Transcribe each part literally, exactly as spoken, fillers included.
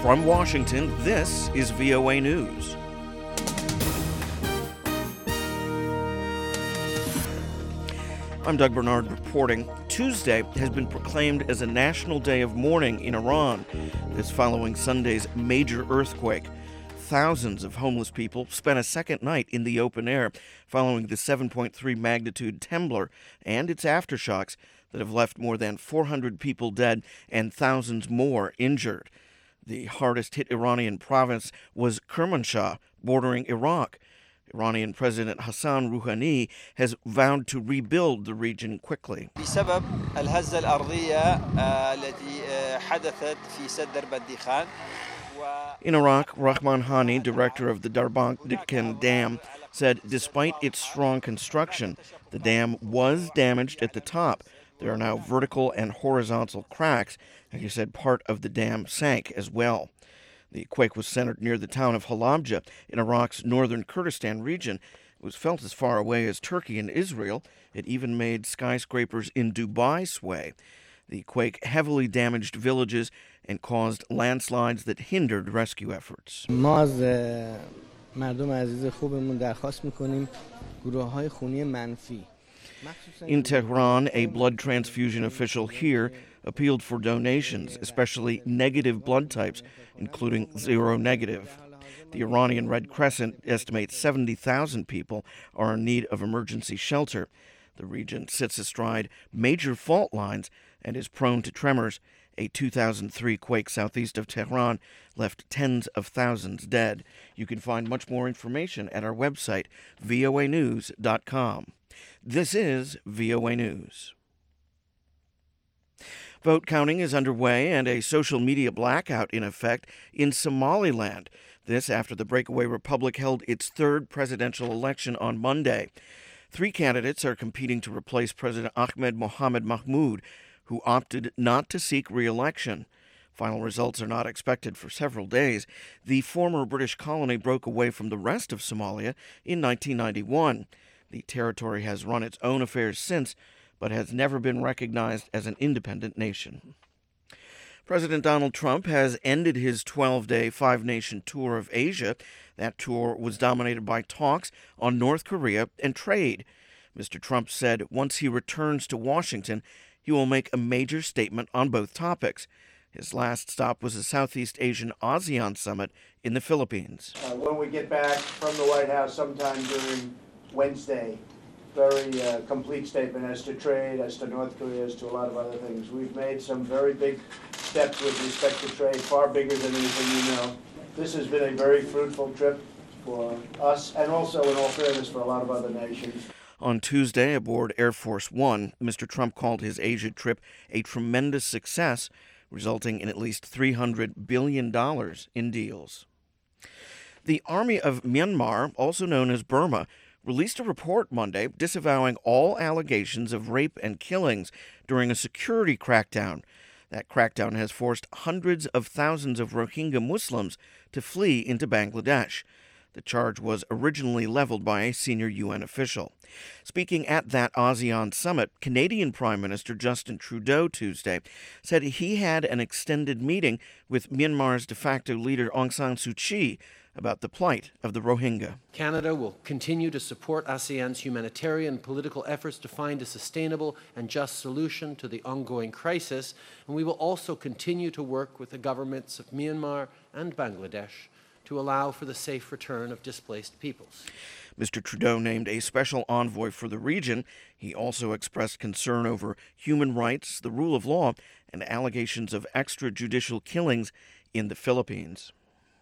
From Washington, this is V O A News. I'm Doug Bernard reporting. Tuesday has been proclaimed as a national day of mourning in Iran. This following Sunday's major earthquake. Thousands of homeless people spent a second night in the open air following the seven point three magnitude Temblor and its aftershocks that have left more than four hundred people dead and thousands more injured. The hardest-hit Iranian province was Kermanshah, bordering Iraq. Iranian President Hassan Rouhani has vowed to rebuild the region quickly. بسبب الهزة الأرضية التي حدثت في سد درب الدخان. In Iraq, Rahman Hani, director of the Darband Dam, said despite its strong construction, the dam was damaged at the top. There are now vertical and horizontal cracks, and he said part of the dam sank as well. The quake was centered near the town of Halabja in Iraq's northern Kurdistan region. It was felt as far away as Turkey and Israel. It even made skyscrapers in Dubai sway. The quake heavily damaged villages and caused landslides that hindered rescue efforts. ما از مردم عزیز خوبمون درخواست می‌کنیم گروه‌های خونی منفی. In Tehran, a blood transfusion official here appealed for donations, especially negative blood types, including zero-negative. The Iranian Red Crescent estimates seventy thousand people are in need of emergency shelter. The region sits astride major fault lines and is prone to tremors. A two thousand three quake southeast of Tehran left tens of thousands dead. You can find much more information at our website, V O A news dot com. This is V O A News. Vote counting is underway and a social media blackout in effect in Somaliland. This after the breakaway republic held its third presidential election on Monday. Three candidates are competing to replace President Ahmed Mohamed Mahmoud, who opted not to seek re-election. Final results are not expected for several days. The former British colony broke away from the rest of Somalia in nineteen ninety-one. The territory has run its own affairs since, but has never been recognized as an independent nation. President Donald Trump has ended his twelve-day five-nation tour of Asia. That tour was dominated by talks on North Korea and trade. Mister Trump said once he returns to Washington, he will make a major statement on both topics. His last stop was a Southeast Asian ASEAN summit in the Philippines. Uh, when we get back from the White House sometime during Wednesday, very uh, complete statement as to trade, as to North Korea, as to a lot of other things. We've made some very big steps with respect to trade, far bigger than anything you know. This has been a very fruitful trip for us and also, in all fairness, for a lot of other nations. On Tuesday, aboard Air Force One, Mister Trump called his Asia trip a tremendous success, resulting in at least three hundred billion dollars in deals. The Army of Myanmar, also known as Burma, released a report Monday disavowing all allegations of rape and killings during a security crackdown. That crackdown has forced hundreds of thousands of Rohingya Muslims to flee into Bangladesh. The charge was originally leveled by a senior U N official. Speaking at that ASEAN summit, Canadian Prime Minister Justin Trudeau Tuesday said he had an extended meeting with Myanmar's de facto leader Aung San Suu Kyi about the plight of the Rohingya. Canada will continue to support ASEAN's humanitarian and political efforts to find a sustainable and just solution to the ongoing crisis, and we will also continue to work with the governments of Myanmar and Bangladesh to allow for the safe return of displaced peoples. Mister Trudeau named a special envoy for the region. He also expressed concern over human rights, the rule of law, and allegations of extrajudicial killings in the Philippines.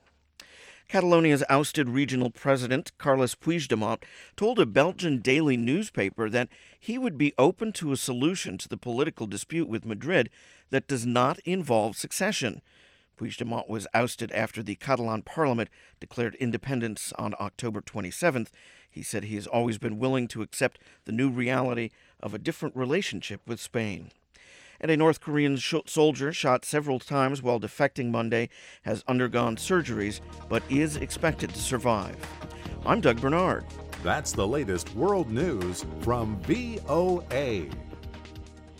Catalonia's ousted regional president, Carles Puigdemont, told a Belgian daily newspaper that he would be open to a solution to the political dispute with Madrid that does not involve succession. Puigdemont was ousted after the Catalan parliament declared independence on October twenty-seventh. He said he has always been willing to accept the new reality of a different relationship with Spain. And a North Korean sh- soldier shot several times while defecting Monday has undergone surgeries but is expected to survive. I'm Doug Bernard. That's the latest world news from V O A.